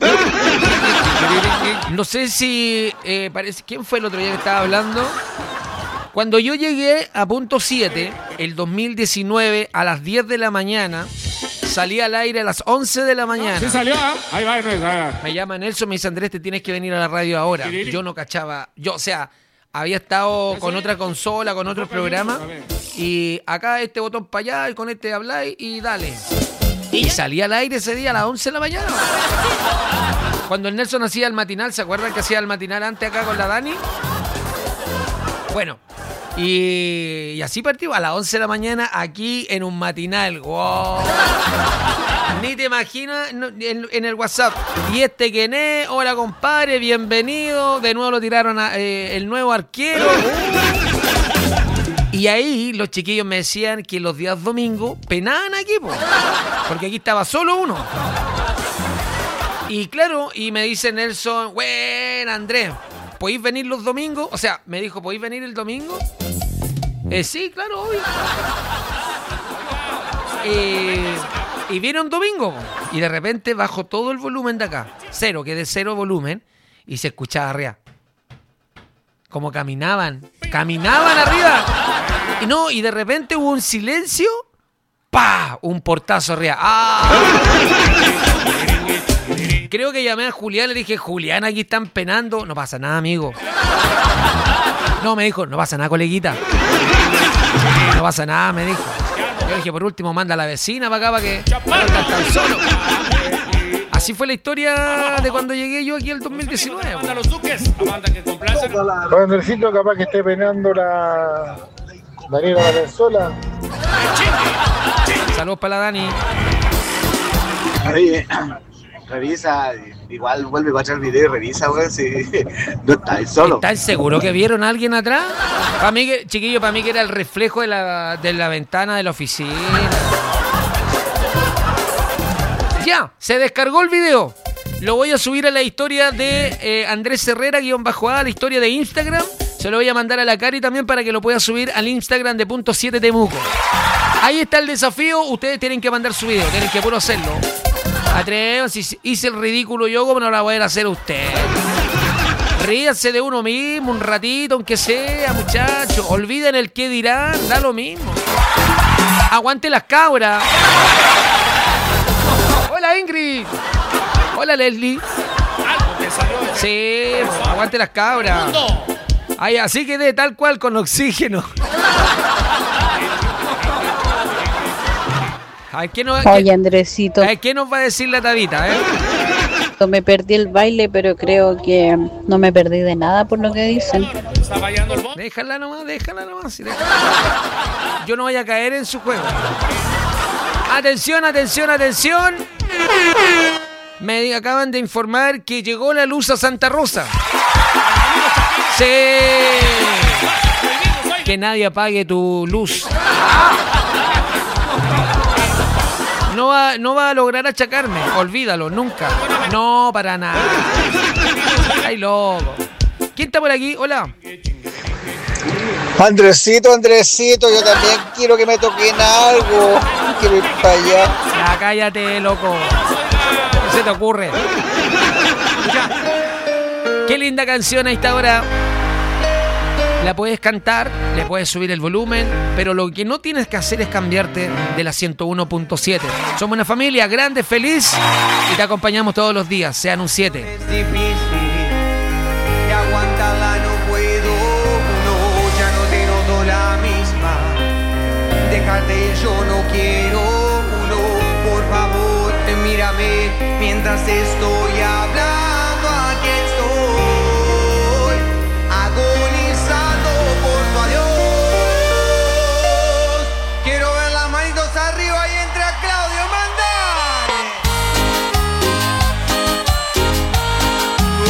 No sé si parece. ¿Quién fue el otro día que estaba hablando? Cuando yo llegué a punto 7, el 2019, a las 10 de la mañana, salí al aire a las 11 de la mañana. Sí salió, ¿eh? Ahí va. Me llama Nelson, me dice, Andrés, te tienes que venir a la radio ahora. Yo no cachaba. Había estado con otra consola, con otros programas. Y acá este botón para allá, y con este habláis y dale. Y salí al aire ese día a las 11 de la mañana. Cuando el Nelson hacía el matinal, ¿se acuerdan que hacía el matinal antes acá con la Dani? Bueno, y así partimos a las 11 de la mañana aquí en un matinal. ¡Wow! Ni te imaginas en el WhatsApp. ¿Y este quién es? Hola, compadre, bienvenido. De nuevo lo tiraron el nuevo arquero. Y ahí los chiquillos me decían que los días domingos penaban aquí, porque aquí estaba solo uno. Y claro, y me dice Nelson, bueno, Andrés, ¿podéis venir los domingos? O sea, me dijo, ¿podéis venir el domingo? Sí, claro, obvio. Y viene un domingo, y de repente bajo todo el volumen de acá. Quedé cero volumen, y se escuchaba arriba. Como caminaban arriba. Y de repente hubo un silencio. ¡Pah! Un portazo arriba. ¡Ah! Creo que llamé a Julián, le dije, Julián, aquí están penando. No pasa nada, amigo. No, me dijo, no pasa nada, coleguita. No pasa nada, me dijo. Yo dije, por último, manda a la vecina para acá para que no estén tan solo. Así fue la historia de cuando llegué yo aquí el 2019. Bueno, Andresito, capaz que esté penando la Daniela Valenzuela. Saludos para la Dani. Oye, revisa, igual vuelve a pasar el video y revisa, güey, si no está ahí solo. ¿Estás seguro que vieron a alguien atrás? Para mí, chiquillo, que era el reflejo de la ventana de la oficina. Ya, se descargó el video. Lo voy a subir a la historia de Andrés Herrera, _A, la historia de Instagram. Se lo voy a mandar a la Cari también para que lo pueda subir al Instagram de punto 7 Temuco. Ahí está el desafío. Ustedes tienen que mandar su video, tienen que puro hacerlo. Atrévanse, hice el ridículo yo, como no la voy a hacer usted. Ríanse de uno mismo un ratito, aunque sea, muchachos. Olviden el qué dirán, da lo mismo. Aguante las cabras. Hola, Ingrid. Hola, Leslie. Sí, aguante las cabras. Ay, así quedé tal cual con oxígeno. Oye, Andresito. ¿Qué nos va a decir la Tabita, Me perdí el baile, pero creo que no me perdí de nada por lo que dicen. Déjala nomás. Yo no voy a caer en su juego. Atención. Me acaban de informar que llegó la luz a Santa Rosa. Sí. Que nadie apague tu luz. No va a lograr achacarme. Olvídalo, nunca. No, para nada. Ay, loco. ¿Quién está por aquí? Hola. Andresito, yo también quiero que me toquen algo. Quiero ir para allá. Ya, cállate, loco. ¿Qué se te ocurre? Qué linda canción a esta hora. La puedes cantar, le puedes subir el volumen, pero lo que no tienes que hacer es cambiarte de la 101.7. Somos una familia grande, feliz, y te acompañamos todos los días, sean un 7. Es difícil de aguantarla, no puedo, no, ya no te noto la misma. Dejarte yo no quiero, no, por favor, mírame mientras estoy hablando, aquí estoy, agonizando por tu adiós. Quiero ver las manitos arriba y entre a Claudio Mandar.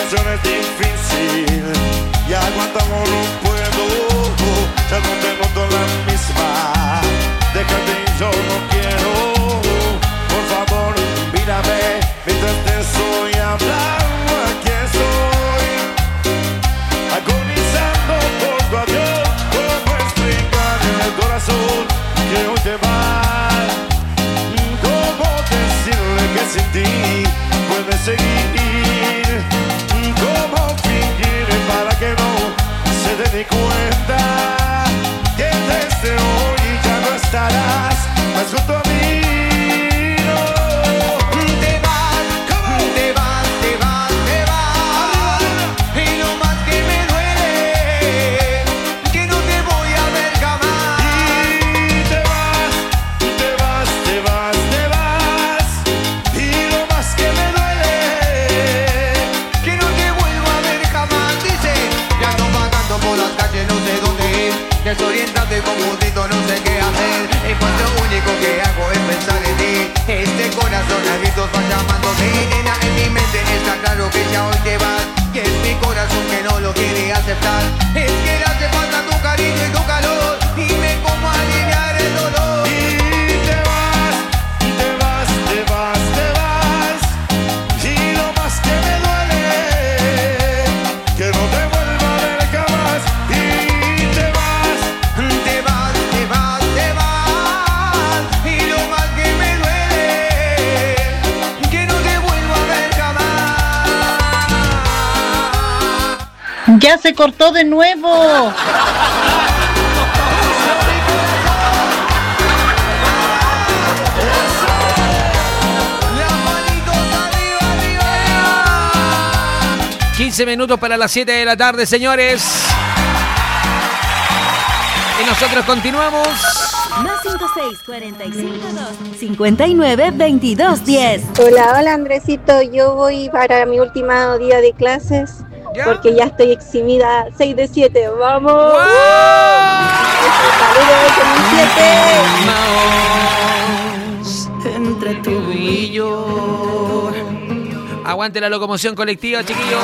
situación es difícil y aguantamos no puedo, ya no te noto la misma. Déjate y yo no quiero, por favor mírame mientras te estoy hablando. Aquí estoy agonizando por tu adiós. ¿Cómo explicar en el corazón que hoy te vas? ¿Cómo decirle que sin ti puedes seguir? ¿Cómo fingir para que no se dé ni cuenta que desde hoy ya no estarás más junto a mí? No. Te vas, te vas, te vas, te vas. Y lo más que me duele, que no te voy a ver jamás. Y te vas, te vas, te vas, te vas. Y lo más que me duele, que no te vuelvo a ver jamás. Dice, ya ando vagando por las calles, no sé dónde ir. Desorientado y confundido, no sé qué hacer. Y pues lo único que hago es pensar en ti. Este corazón a gritos va llamándote. Nena, en mi mente está claro que ya hoy te vas. Y es mi corazón que no lo quiere aceptar. Es que le hace falta tu cariño y tu calor. Dime cómo aliviar el dolor. Y te vas, te vas, te vas, te vas. Y lo más que me duele, que no te vuelva a ver jamás. Y te vas, te vas, te vas, te vas. Y lo más que me duele, que no te vuelva a ver jamás. Ya se cortó de nuevo. ¡15 minutos para las 7 de la tarde, señores! Y nosotros continuamos. Más 56-45-2-59-22-10. Hola Andresito, yo voy para mi último día de clases porque ya estoy eximida 6 de 7, ¡vamos! ¡Saludos de mi 7! Entre tú y yo. Aguante la locomoción colectiva, chiquillos.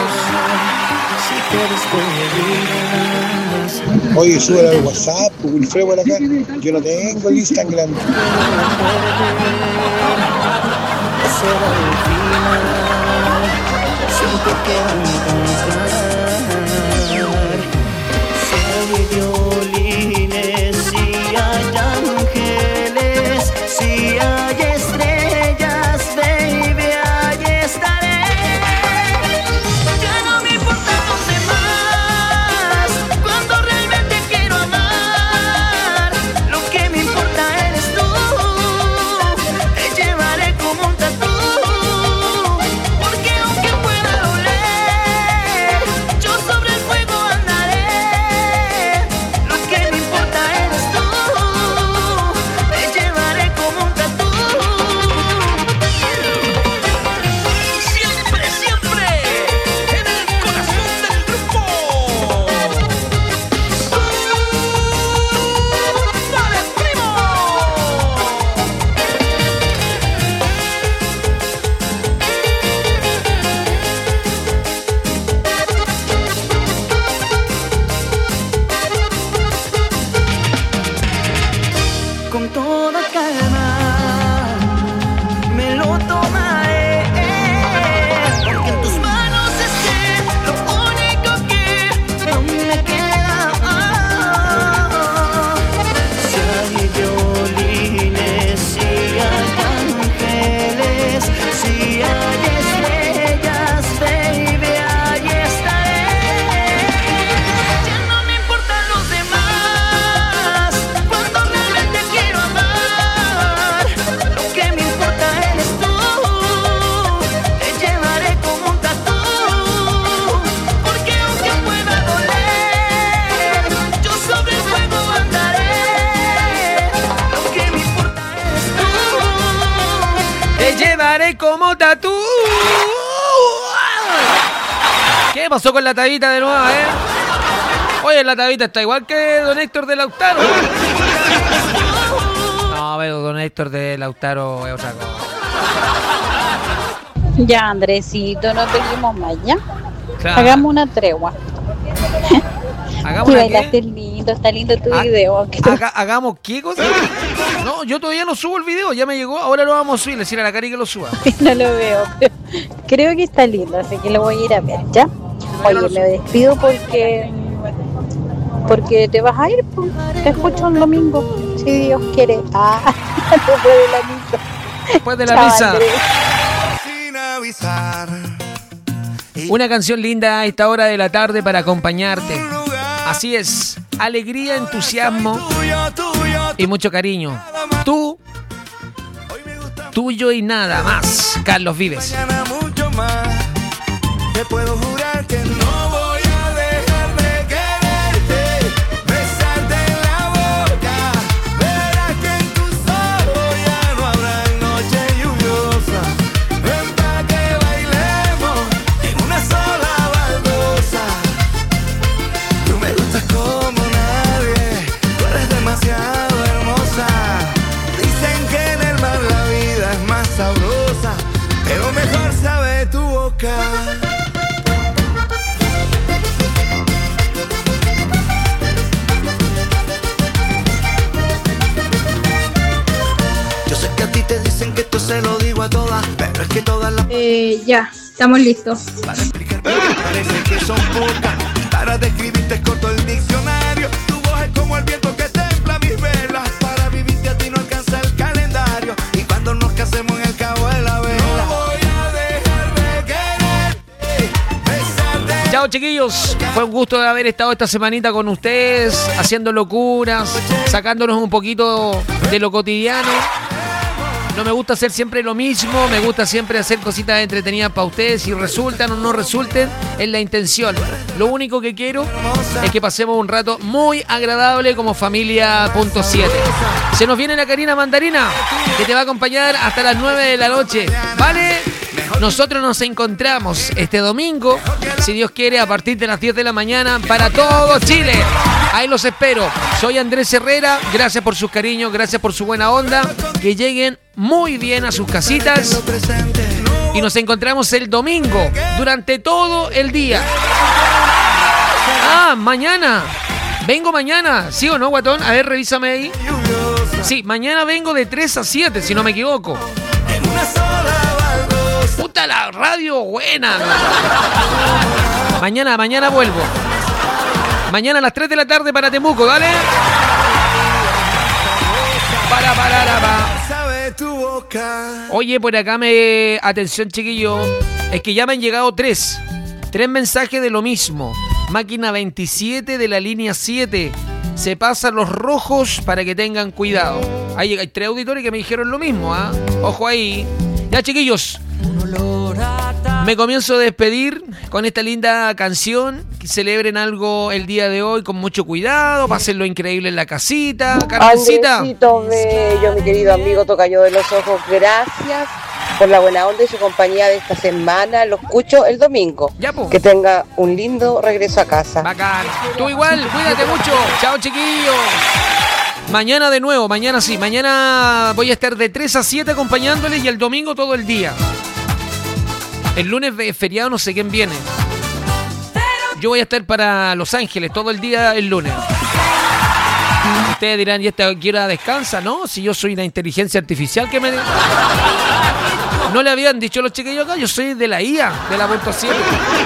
Oye, sube al WhatsApp, Wilfredo por acá. Yo no tengo el Instagram. Si hay violines, si hay ángeles, si hay estrellas, baby, ahí estaré. Ya no me importan los demás, cuando realmente quiero amar. Lo que me importa eres tú, te llevaré como un tatú. Porque aunque pueda doler, yo sobre el fuego andaré. Lo que me importa eres tú, te llevaré como un tatú. Siempre, siempre, en el corazón del grupo. ¡Vale, primo! Con toda calma me lo tomaré, porque en tus manos esté lo único que aún me queda. Si hay violines, si hay ángeles, si hay estrellas, baby, ahí estaré. Ya no me importan los demás, cuando realmente quiero amar. Lo que me importa eres tú, te llevaré como un tatú. Porque aunque pueda doler, yo sobre el fuego andaré. Lo que me importa eres tú. Te llevaré como tatú. ¿Qué pasó con la tabita de nuevo, Oye, la tabita está igual que don Héctor de Lautaro. No, pero don Héctor de Lautaro es otra cosa. Ya, Andresito, no peleemos más, ¿ya? Claro. Hagamos una tregua. ¿Hagamos Y una bailaste lindo, está lindo tu video. ¿Hagamos qué cosa? No, yo todavía no subo el video, ya me llegó, ahora lo vamos a subir, decir a la Cari que lo suba. No lo veo, pero creo que está lindo, así que lo voy a ir a ver, ¿ya? Oye, me despido porque te vas a ir, pues. Te escucho el domingo, si Dios quiere. Después de la misa. Después de la Chao, misa. Andrés. Sin avisar. Una canción linda a esta hora de la tarde para acompañarte. Así es, alegría, entusiasmo y mucho cariño. Tú, tuyo y nada más. Carlos Vives. Mañana mucho más. Te puedo jurar que no voy a dejar de quererte, besarte en la boca. Verás que en tus ojos ya no habrá noche lluviosa. Ven pa' que bailemos en una sola baldosa. Tú me gustas como nadie, tú eres demasiado hermosa. Dicen que en el mar la vida es más sabrosa, pero mejor sabe tu boca. Yo sé que a ti te dicen que esto se lo digo a todas, pero es que todas las Ya, estamos listos. para explicar parece que son pocas. Para describirte es corto el diccionario. Tu voz es como el viento que templa mis velas. Para vivirte a ti no alcanza el calendario. Y cuando nos casemos en el cabo de la vela, no voy a dejar de quererte, besarte. Chao, chiquillos. Fue un gusto de haber estado esta semanita con ustedes, haciendo locuras, sacándonos un poquito de lo cotidiano. No me gusta hacer siempre lo mismo, me gusta siempre hacer cositas entretenidas para ustedes. Si resultan o no resulten, es la intención. Lo único que quiero es que pasemos un rato muy agradable como familia punto 7. Se nos viene la Karina Mandarina, que te va a acompañar hasta las 9 de la noche, ¿vale? Nosotros nos encontramos este domingo, si Dios quiere, a partir de las 10 de la mañana para todo Chile. Ahí los espero. Soy Andrés Herrera. Gracias por sus cariños, gracias por su buena onda. Que lleguen muy bien a sus casitas. Y nos encontramos el domingo durante todo el día. Mañana. Vengo mañana. ¿Sí o no, guatón? A ver, revísame ahí. Sí, mañana vengo de 3 a 7, si no me equivoco. Puta la radio buena. Mañana vuelvo. Mañana a las 3 de la tarde para Temuco, ¿vale? Oye, por acá atención, chiquillo. Es que ya me han llegado 3 mensajes de lo mismo. Máquina 27 de la línea 7. Se pasan los rojos para que tengan cuidado. Hay 3 auditores que me dijeron lo mismo, ¿ah? Ojo ahí. Ya, chiquillos. Me comienzo a despedir con esta linda canción. Celebren algo el día de hoy con mucho cuidado. Pásenlo increíble en la casita. Carmencita. Andresito bello, mi querido amigo tocayo de los ojos. Gracias por la buena onda y su compañía de esta semana. Lo escucho el domingo. Ya, pues. Que tenga un lindo regreso a casa. Bacán. Tú igual, cuídate mucho. Chao, chiquillos. Mañana de nuevo, mañana sí. Mañana voy a estar de 3 a 7 acompañándoles y el domingo todo el día. El lunes es feriado, no sé quién viene. Yo voy a estar para Los Ángeles todo el día el lunes. Ustedes dirán, ¿y esta qué hora descansa? No, si yo soy una inteligencia artificial que me... No le habían dicho los chiquillos acá, yo soy de la IA, de la punto 7.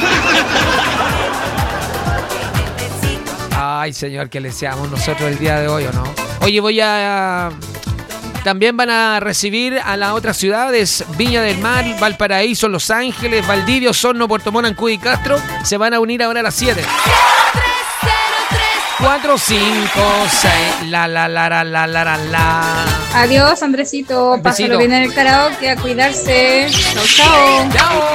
Ay, señor, que le seamos nosotros el día de hoy, ¿o no? Oye, también van a recibir a las otras ciudades, Viña del Mar, Valparaíso, Los Ángeles, Valdivia, Osorno, Puerto Montt, Ancud y Castro. Se van a unir ahora a las 7. 4, 5, 6, la. Adiós, Andresito. Pásalo bien en el karaoke, a cuidarse. Chao.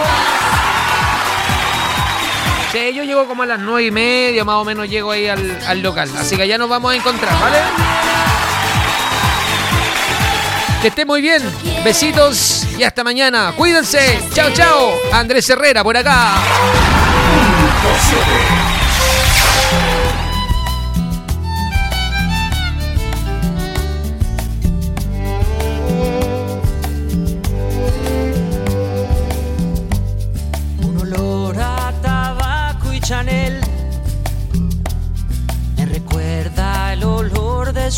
Sí, yo llego como a las 9:30, más o menos llego ahí al local. Así que ya nos vamos a encontrar, ¿vale? Que esté muy bien. Besitos y hasta mañana. Cuídense. Chao, chao. Andrés Herrera por acá. Un olor a tabaco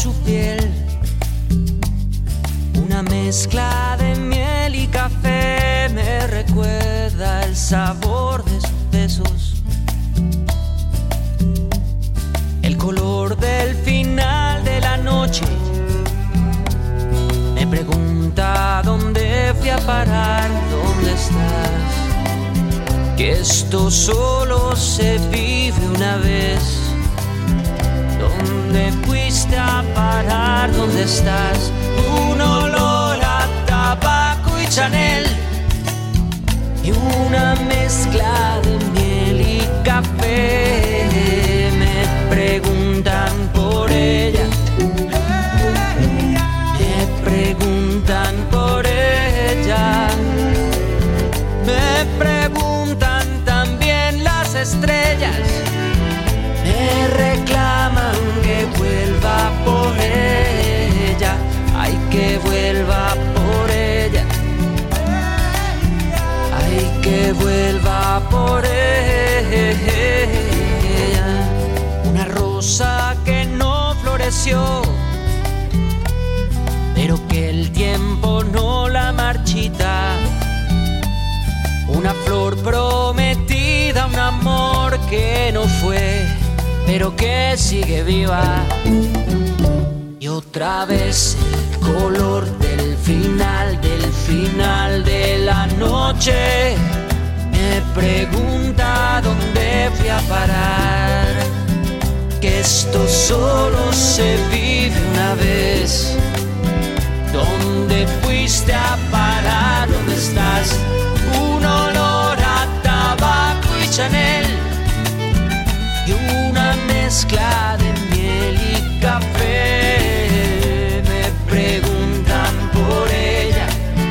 su piel, una mezcla de miel y café, me recuerda el sabor de sus besos, el color del final de la noche. Me pregunta dónde fui a parar, dónde estás, que esto solo se vive una vez. ¿Dónde fuiste a parar? ¿Dónde estás? Un olor a tabaco y Chanel y una mezcla de miel y café. Me preguntan por ella, me preguntan por ella, me preguntan también las estrellas. Me reclaman que vuelva por ella, ay, que vuelva por ella, ay, que vuelva por ella. Una rosa que no floreció, pero que el tiempo no la marchita. Una flor prometida, un amor que no fue, pero que sigue viva. Y otra vez el color del final de la noche. Me pregunta dónde fui a parar, que esto solo se vive una vez. ¿Dónde fuiste a parar? ¿Dónde estás? Un olor a tabaco y Chanel y una mezcla de miel y café. Me preguntan por ella,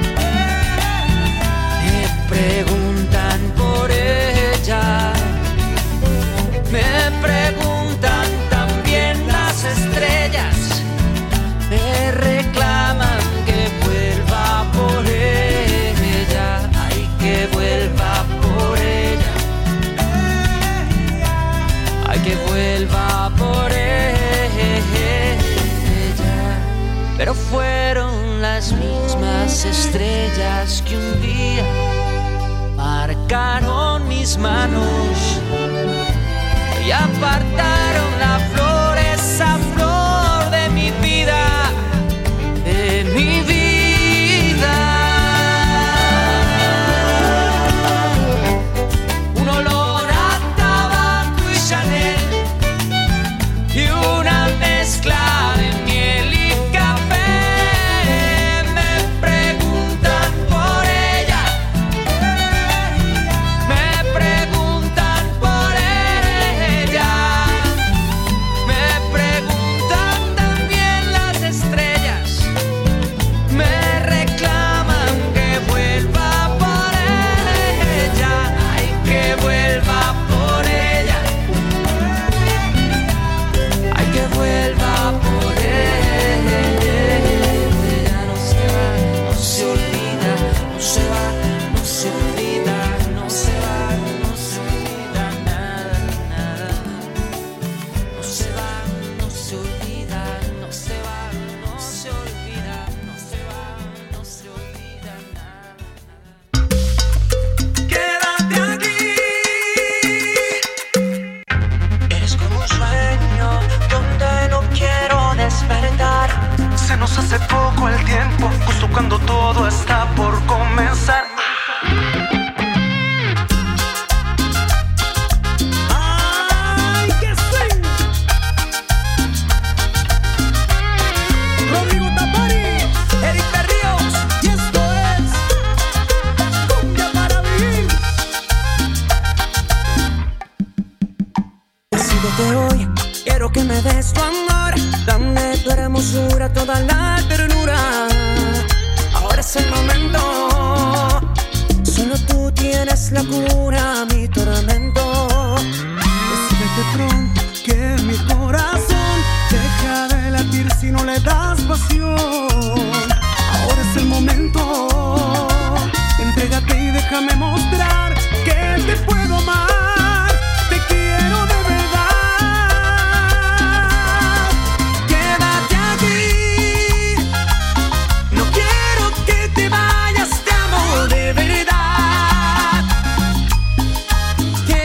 me preguntan por ella, me preguntan también las estrellas. Me reclaman que vuelva por ella, ay, que vuelva por ella, ay, que vuelva por ella. Pero fueron las mismas estrellas que un día marcaron mis manos y apartaron la flor, esa flor de mi vida, de mi vida. Un olor a tabaco y Chanel y una mezcla de miel y café. Me preguntan por ella, me preguntan por ella, me preguntan también las estrellas. Me reclaman que vuelva por ella, ay, que vuelva por ella, ay, que vuelva por ella. No se va, no se olvida, no se va, no se olvida, no se va, no se olvida nada, nada. No se va, no se olvida, no se va, no se olvida, no se va, no se olvida nada. Quédate aquí. Eres como un sueño donde no quiero despertar. Se nos hace poco el tiempo, justo cuando todo está por comenzar. ¡Ay, que sí! Rodrigo Tapari, Eric Berríos, y esto es Cumbia para Vivir. Decídete hoy, quiero que me des tu amor, dame tu hermosura, toda la ternura. Ahora es el momento, solo tú tienes la cura a mi tormento. Decídete pronto que mi corazón deja de latir si no le das pasión. Ahora es el momento, entrégate y déjame mostrar